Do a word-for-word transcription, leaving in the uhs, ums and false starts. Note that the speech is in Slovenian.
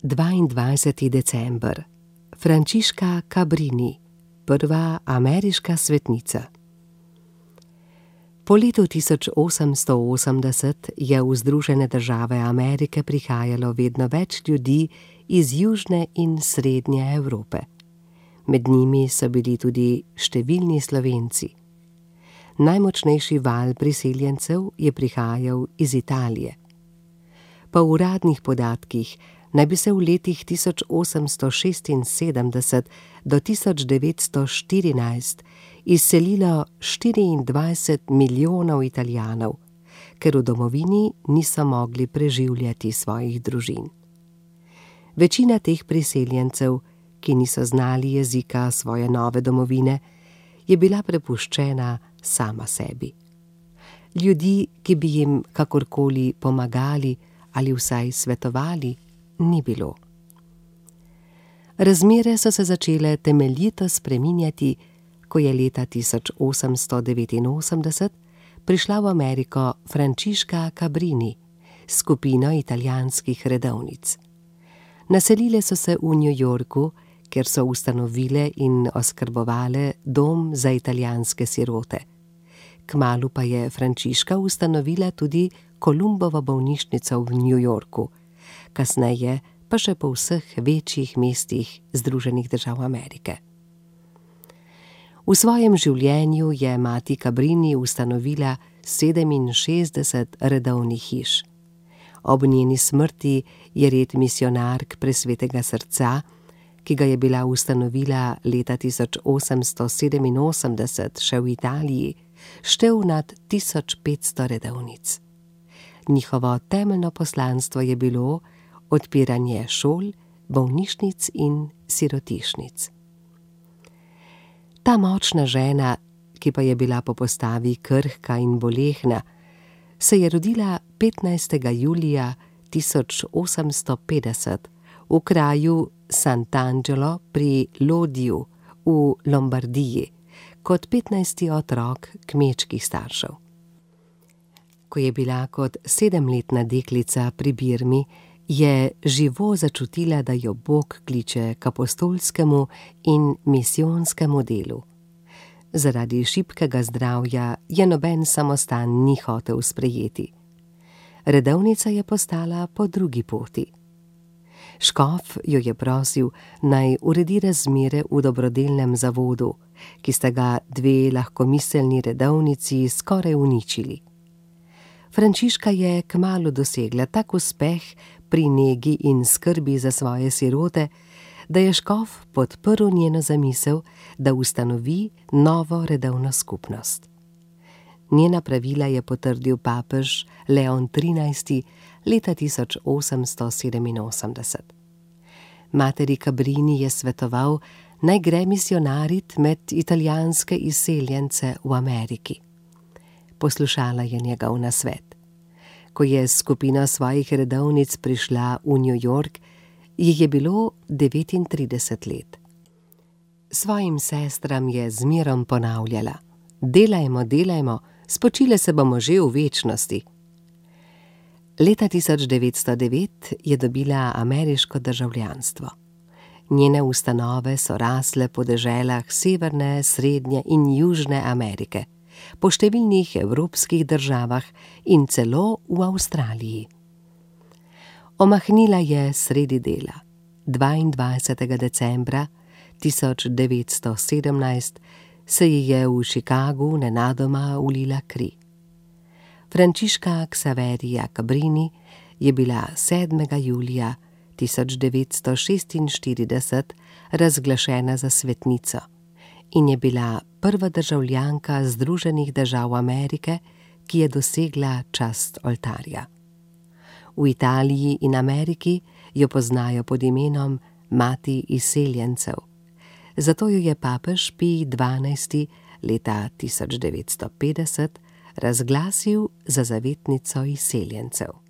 dvaindvajseti december. Frančiška Cabrini, prva ameriška svetnica. Po letu tisoč osemsto osemdeset je v Združene države Amerike prihajalo vedno več ljudi iz južne in srednje Evrope. Med njimi so bili tudi številni Slovenci. Najmočnejši val priseljencev je prihajal iz Italije. Po uradnih podatkih naj bi se v letih tisoč osemsto šestinsedemdeset do tisoč devetsto štirinajst izselilo štiriindvajset milijonov Italijanov, ker v domovini niso mogli preživljati svojih družin. Večina teh priseljencev, ki niso znali jezika svoje nove domovine, je bila prepuščena sama sebi. Ljudi, ki bi jim kakorkoli pomagali ali vsaj svetovali, ni bilo. Razmere so se začele temeljito spreminjati, ko je leta tisoč osemsto devetinosemdeset prišla v Ameriko Frančiška Cabrini s skupino italijanskih redovnic. Naselile so se v New Yorku, kjer so ustanovile in oskrbovale dom za italijanske sirote. Kmalu pa je Frančiška ustanovila tudi Kolumbovo bolnišnico v New Yorku, kasneje pa še po vseh večjih mestih Združenih držav Amerike. V svojem življenju je mati Cabrini ustanovila sedeminšestdeset redovnih hiš. Ob njeni smrti je red Misijonark Presvetega srca, ki ga je bila ustanovila leta tisoč osemsto sedeminosemdeset še v Italiji, štel nad tisoč petsto redovnic. Njihovo temeljno poslanstvo je bilo odpiranje šol, bolnišnic in sirotišnic. Ta močna žena, ki pa je bila po postavi krhka in bolehna, se je rodila petnajstega julija tisoč osemsto petdeset v kraju Sant'Angelo pri Lodiju v Lombardiji kot petnajsti otrok kmečkih staršev. Ko je bila kot sedemletna deklica pri birmi, je živo začutila, da jo Bog kliče k apostolskemu in misijonskemu delu. Zaradi šibkega zdravja je noben samostan ni hotel sprejeti. Redovnica je postala po drugi poti. Škof jo je prosil, naj uredi razmere v dobrodelnem zavodu, ki sta ga dve lahkomiselni redovnici skoraj uničili. Frančiška je kmalu dosegla tak uspeh pri negi in skrbi za svoje sirote, da je škof podprl njeno zamisel, da ustanovi novo redovno skupnost. Njena pravila je potrdil papež Leon trinajsti leta tisoč osemsto sedeminosemdeset. Materi Cabrini je svetoval, naj gre misijonarit med italijanske izseljence v Ameriki. Poslušala je njegov nasvet. Ko je s skupino svojih redovnic prišla v New York, jih je bilo devetintrideset let. Svojim sestram je zmerom ponavljala: delajmo, delajmo, spočile se bomo že v večnosti. Leta tisoč devetsto devet je dobila ameriško državljanstvo. Njene ustanove so rasle po deželah severne, srednje in južne Amerike, po številnih evropskih državah in celo v Avstraliji. Omahnila je sredi dela. dvaindvajsetega decembra tisoč devetsto sedemnajst se ji je v Chicagu nenadoma ulila kri. Frančiška Xaverija Cabrini je bila sedmega julija tisoč devetsto šestinštirideset razglašena za svetnico in je bila prva državljanka Združenih držav Amerike, ki je dosegla čast oltarja. V Italiji in Ameriki jo poznajo pod imenom mati izseljencev. Zato jo je papež Pij dvanajsti leta tisoč devetsto petdeset razglasil za zavetnico izseljencev.